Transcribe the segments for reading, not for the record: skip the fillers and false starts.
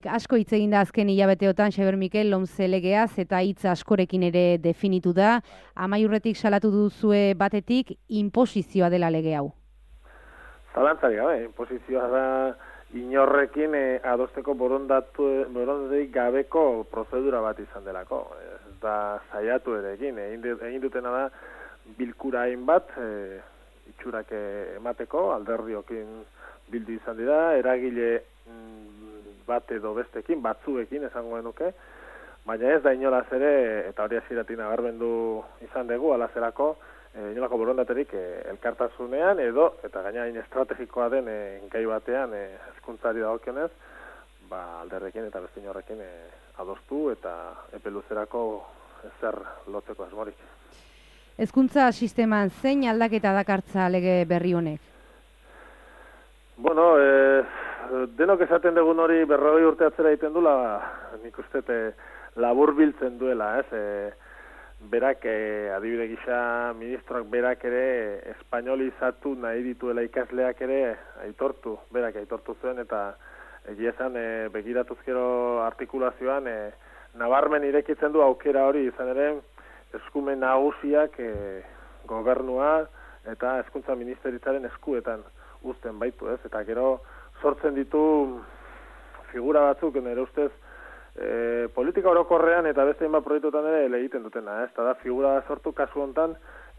Asko hitz egin da azken hilabeteotan Xabier Mikel lomce legeaz eta hitz askorekin ere definitu da. Amaiurretik salatu duzue batetik inposizioa dela lege hau. Zalantzari gabe, inposizioa da inorrekin adosteko borondaterik gabeko prozedura bat izan delako. Ez da saiatu ere egin dutena da bilkura hainbat itxurak emateko, alderdiokin bildu izan dira, eragile bat edo bestekin, batzuekin esango genuke, baina ez da inolaz ere, eta hori hasieratik nabarmendu izan dugu, alazerako, inolako borondaterik elkartasunean edo, eta gainain estrategikoa den gai batean hezkuntzari dagokionez, alderrekin eta beste inorrekin adostu eta epe luzerako zer lotzeko asmorik. Hezkuntza sisteman zein aldaketa dakartza lege berri honek? Bueno, denok esaten dugun hori 40 urte atzera egiten dula, nik uste labur biltzen duela, ez? Berak, adibide gisa, ministroak berak ere espainolizatu nahi dituela ikasleak ere berak aitortu zuen, eta egia esan begiratuzkero artikulazioan nabarmen irekitzen du aukera hori, izan ere eskumen nagusiak gobernua eta hezkuntza ministeritzaren eskuetan uzten baitu, ez? Eta gero sortzen ditu figura batzuk, nire ustez, politika orokorrean eta beste hainbat proiektuetan ere egiten dutena, ez? Eta da figura sortu kasu hontan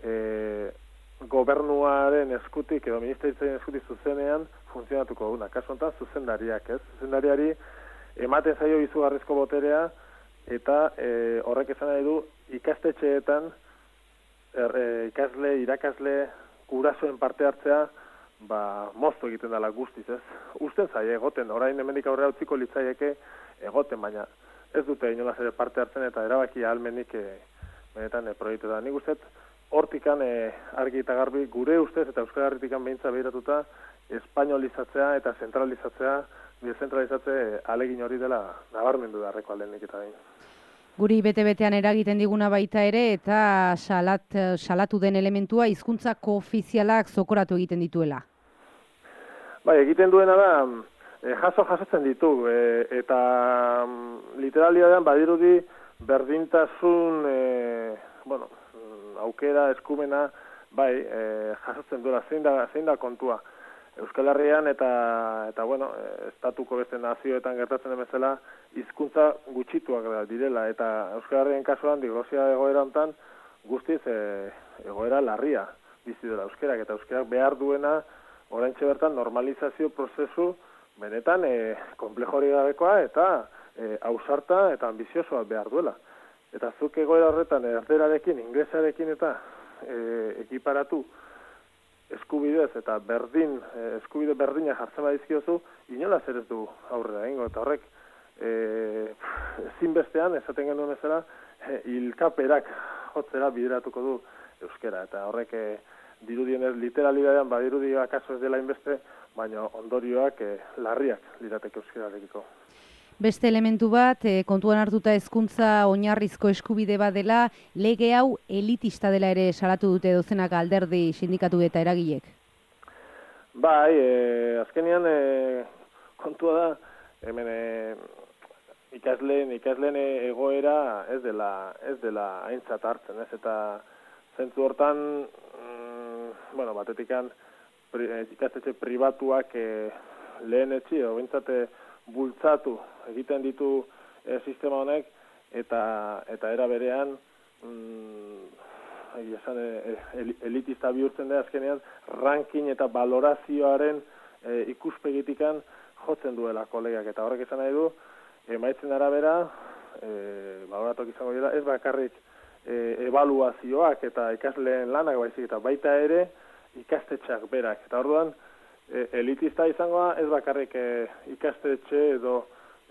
gobernuaren eskutik edo ministeritzaren eskutik zuzenean funtzionatuko duna. Kasu hontan zuzendariak, ez? Zuzendariari ematen zaio izugarrizko boterea eta horrek esan nahi du ikastetxeetan ikasle, irakasle, gurasoen parte hartzea moztu egiten dela guztiz, ez? Usten zaie egoten, orain hemendik aurrera utziko litzaieke egoten, baina ez dute inolaz ere parte hartzen eta erabaki ahalmenik benetan proiektu da. Nik ustez, hortikan argi eta garbi gure ustez eta Euskal Herritikan behintza behiratuta espainolizatzea eta dezentralizatze alegin hori dela nabarmendu darreko aldenik eta behin. Guri bete-betean eragiten diguna baita ere eta salatu den elementua hizkuntza koofizialak zokoratu egiten dituela. Bai, egiten duena da, jasotzen ditu, eta literalitatean badirudi berdintasun, aukera, eskumena, jasotzen duela, zein da kontua. Euskal Herrian eta estatuko beste nazioetan gertatzen den bezala, hizkuntza gutxituak direla, eta Euskal Herrien kasuan, diglosia egoera hontan, guztiz egoera larria bizi dela euskerak, eta euskerak behar duena oraintxe bertan normalizazio prozesu benetan konplejo hori gabekoa eta ausarta eta ambiziosoa behar duela. Eta zuk egoera horretan erderarekin, inglesarekin eta ekiparatu eskubidez eta eskubide berdina jartzen badizkiozu, inolaz ere ez du aurrera egingo, eta horrek ezinbestean, esaten genuen bezala, hilkaperak jotzera bideratuko du euskera, eta horrek dirudienez literalidadean badirudi akaso ez dela inbeste, baina ondorioak larriak lirateke euskerarekiko. Beste elementu bat, kontuan hartuta hezkuntza oinarrizko eskubide bat dela, lege hau elitista dela ere salatu dute dozenak alderdi, sindikatu eta eragilek. Bai, azkenean kontua da, hemen ikasleen egoera ez dela aintzat hartzen, ez? Eta zentzu hortan, batetikan ikastetxe pribatuak lehenetsi, edo bintzate bultzatu egiten ditu sistema honek, eta era berean elitista bihurtzen da azkenean ranking eta valorazioaren ikuspegitikan jotzen duela kolegak, eta horrek esan nahi du emaitzen arabera baloratok izango dira, ez bakarrik ebaluazioak eta ikasleen lanak baizik, eta baita ere ikastetxeak berak, eta orduan elitista izangoa ez bakarrik ikastetxe edo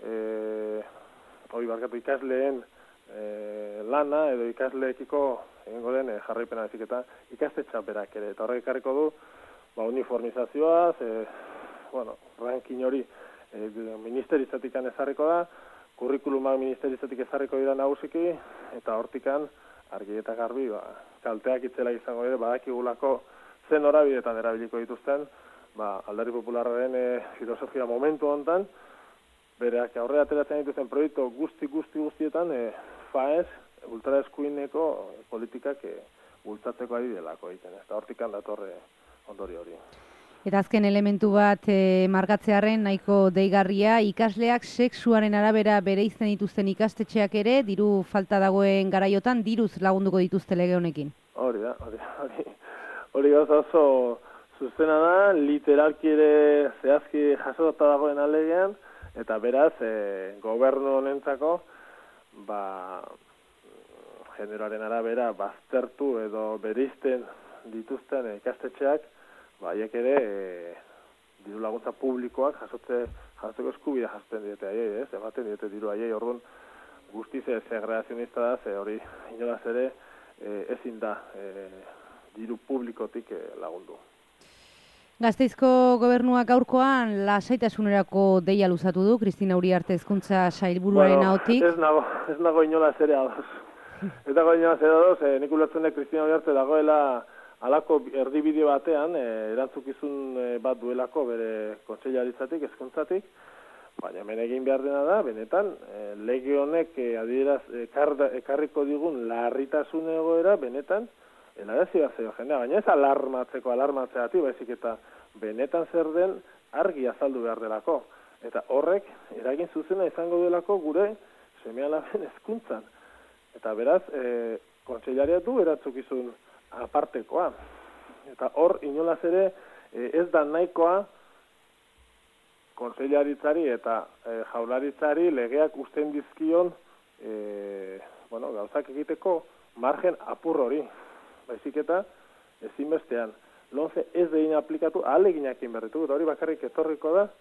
ikasleen lana edo ikasleekiko egingo den jarraipena bezik, eta ikastetxeak berak ere, eta horrek ekarriko du uniformizazioaz, ranking hori ministeritzatik ezarriko da, kurrikulumak ministeritzatik ezarriko dira nagusiki, eta hortikan argi eta garbi kalteak itzela izango dira, badakigulako zen norabidetan erabiliko dituzten, Alderdi Popularraren filosofia momentu hontan, berak aurrera ateratzen dituzten proiektu guztietan FAES ultraeskuineko politikak bultzatzeko ari delako egiten, eta hortik datorre ondori hori. Eta azken elementu bat markatzearren nahiko deigarria, ikasleak sexuaren arabera bereizten dituzten ikastetxeak ere, diru falta dagoen garaiotan, diruz lagunduko dituzte lege honekin. Hori gauza oso zuzena da, literalki ere zehazki jasota dagoen alegean, eta beraz, gobernu honentzako, generoaren arabera baztertu edo bereizten dituzten ikastetxeak, haiek ere diru laguntza publikoak jasotzeko eskubidea jasotzen diete haiei, ematen diete diru haiei, orduan guztiz segregazionista da, hori inolaz ere ezin da diru publikotik lagundu. Gasteizko gobernuak gaurkoan lasaitasunerako deia luzatu du, Kristina Uriarte Hezkuntza Sailburuaren ahotik. Ez nago inolaz ere ados. Ez dago inolaz ere ados, nik ulertzen dut Kristina Uriarte dagoela halako erdibide batean, erantzukizun bat duelako bere kontseilaritzatik, hezkuntzatik, baina hemen egin behar dena da, benetan, lege honek ekarriko digun larritasun egoera, benetan, helarazi bat zaio jendea, baina ez alarmatzeati, baizik eta benetan zer den argi azaldu behar delako. Eta horrek, eragin zuzena izango delako gure seme-alaben hezkuntzan. Eta beraz, kontseilaria du erantzukizun apartekoa. Eta hor, inolaz ere, ez da nahikoa kontseilaritzari eta jaurlaritzari legeak usten dizkion gauzak egiteko margen apur hori. Baizik eta ezinbestean. Lomce ez dein aplikatu ahaleginakin berritu. Hori bakarrik etorriko da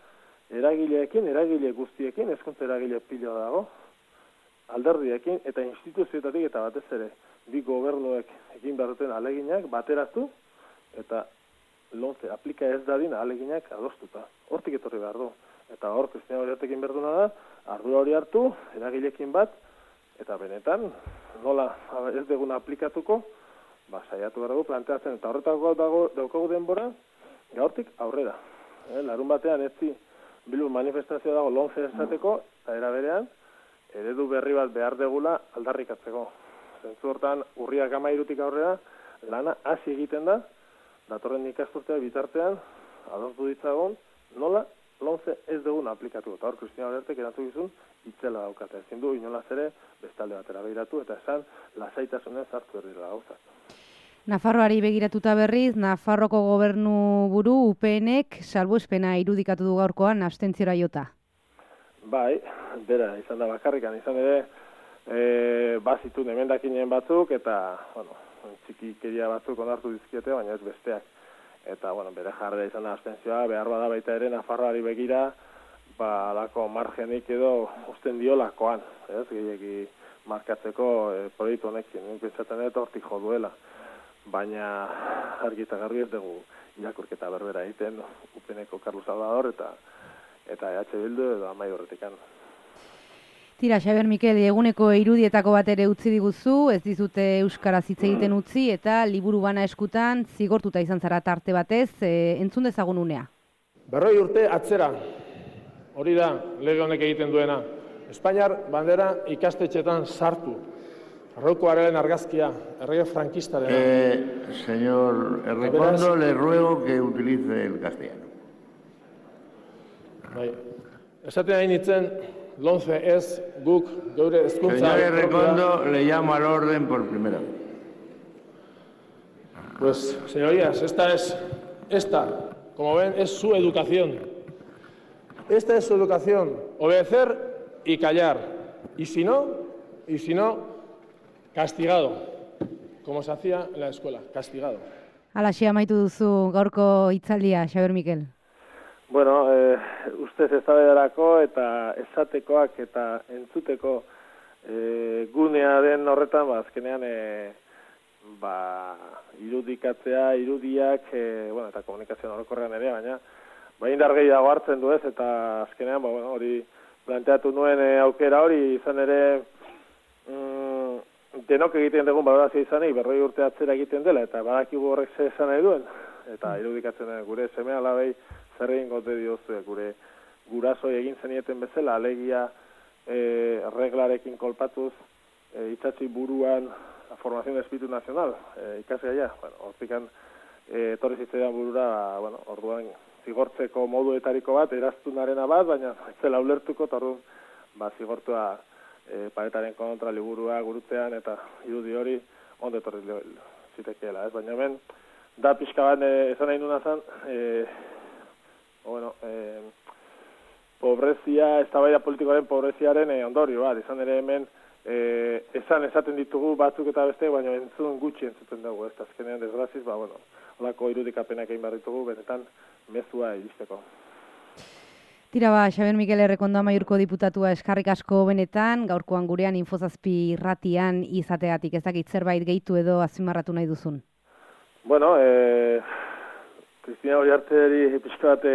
eragile guztiekin, hezkuntza eragile pilo dago, alderdiekin eta instituzioetatik eta batez ere bi gobernuek egin behar duten ahaleginak bateratu eta Lomce aplika ez dadin ahaleginak adostuta. Hortik etorri behar du. Eta hor, Kristina Uriartekin berduna da, ardura hori hartu, eragilekin bat, eta benetan, nola ez deguna aplikatuko, saiatu behar dugu planteatzen. Eta horretako daukagu denbora, gaurtik aurrera. Larun batean ez Bilbon manifestazio dago Lomce esateko, eta era berean, eredu berri bat behar degula aldarrikatzeko. Zentzu hortan, urriak 13-tik aurrera, lana hasi egiten da, datorren ikasturtea bitartean, adostu ditzagon, nola Lomce ez dugun aplikatu. Eta hor, Kristina Uriartek erantzukizun itzela daukate. Ezin du, inolaz ere, bestalde batera begiratu, eta esan, lasaitasunez hartu erdira gauzak. Nafarroari begiratuta berriz, Nafarroko gobernu buru UPNek salbuespena irudikatu du gaurkoan abstentziora jota. Bai, bera, izan da bakarrikan, izan ere, bazitun emendakinen batzuk, eta, txikikeria batzuk onartu dizkiete, baina ez besteak. Eta, bere jarrera izan da abstentzioa, behar bada baita ere Nafarroari begira, alako margenik edo usten diolakoan, ez, gehiagi markatzeko proiektu honekin, nik pentsatzen dut hortik jo duela. Baina argi eta garbi ez dugu irakurketa berbera egiten UPNeko Carlos Salvador eta EH Bildu edo Amai horretikan. Tira, Xabier Mikel, eguneko irudietako bat ere utzi diguzu, ez dizute euskaraz hitz egiten utzi eta liburu bana eskutan zigortuta izan zara tarte batez, entzun dezagun unea. 40 urte atzera, hori da lege honek egiten duena. Espainiar bandera ikastetxetan sartu. Arrokoaren argazkia, errege frankista dena. Señor Errekondo, le ruego que utilice el castellano. Esaten hain nintzen, Lomce ez guk geure hezkuntza... Señor Errekondo, le llamo al orden por primera vez. Pues, señorías, esta, como ven, es su educación. Esta es su educación, obedecer y callar. Y si no, castigado, como se hacía en la escuela, castigado. Alaxe amaitu duzu gaurko hitzaldia, Xabier Mikel. Bueno, ustez eztabaidarako eta esatekoak eta entzuteko gunea den horretan, azkenean irudikatzea, irudiak, eta komunikazioan orokorrean ere, baina indar gehiago hartzen du ez, eta azkenean, hori planteatu nuen aukera hori izan ere denok egiten dugun balorazio izanik, 40 urte atzera egiten dela, eta badakigu horrek ze esan nahi duen, eta irudikatzen gure seme-alabei zer egingo diozue gure guraso egin zenieten bezala, alegia reglarekin kolpatuz, itxatzi buruan la formación de espíritu nacional, ikasgaia, bueno, hortikan etorri zitzaidan burura, bueno, orduan zigortzeko moduetariko bat, eraztunarena bat, baina ez zela ulertuko, eta orduan, zigortua paretaren kontra liburua gurutzean, eta irudi hori ondo etorri zitekeela, ez? Baina hemen, da pixka bat esan nahi nuna zen, pobrezia, eztabaida politikoaren pobreziaren ondorio bat, izan ere hemen, esaten ditugu batzuk eta beste, baina entzun gutxi entzuten dugu, ez azkenean desgraziz, holako irudikapenak egin behar ditugu, benetan mezua iristeko. Tira Xabier Mikel Errekondo Amaiurko diputatua eskarrik asko benetan, gaurkoan gurean Infozazpi irratian izateatik, ez dakit zerbait gehitu edo azpimarratu nahi duzun? Bueno, Cristina Uriarteri pixka bat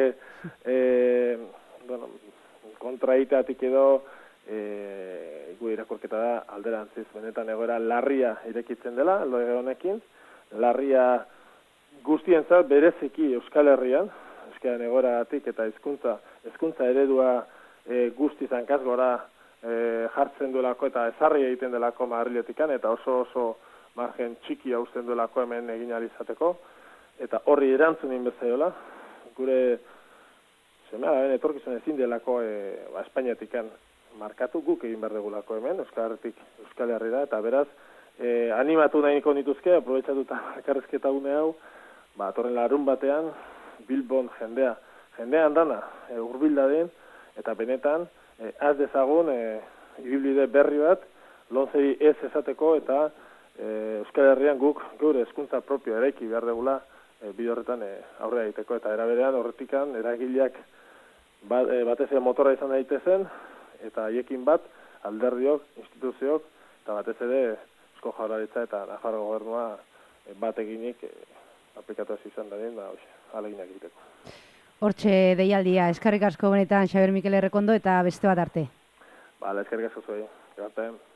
kontra egiteatik edo gu irakurketa da alderantziz, benetan egoera larria irekitzen dela, lege honekin, larria guztientzat bereziki Euskal Herrian, Euskal egoeratik eta hezkuntza eredua guztiz hankaz gora jartzen duelako eta ezarri egiten delako Madriletikan, eta oso margen txiki hausten duelako hemen egin ahal izateko, eta horri erantzunin bezaiola, gure semea etorkizun ezin delako Espainiatikan markatu, guk egin behar degulako hemen, Euskal Herrira, eta beraz, animatu nahiko nituzke, aprobetxatuta elkarrizketa gune hau, atorren larun batean, Bilbon jendean dana, urbilda den, eta benetan, az dezagun, ibilbide berri bat, lonzeri ez esateko, eta Euskal Herrian guk gure hezkuntza propio eraiki behar degula, bide horretan aurrera egiteko, eta eraberean horretikan, eragileak batez ere motorra izan daitezen, eta haiekin bat, alderdiok, instituziok, eta batez ere Eusko Jaurlaritza eta Nafarro Gobernua bat eginik aplikatu izan da den, aleginak egiteko. Hortxe deialdia, eskarrik asko benetan Xabier Mikel Errekondo eta beste bat arte. Eskarrik asko zuei.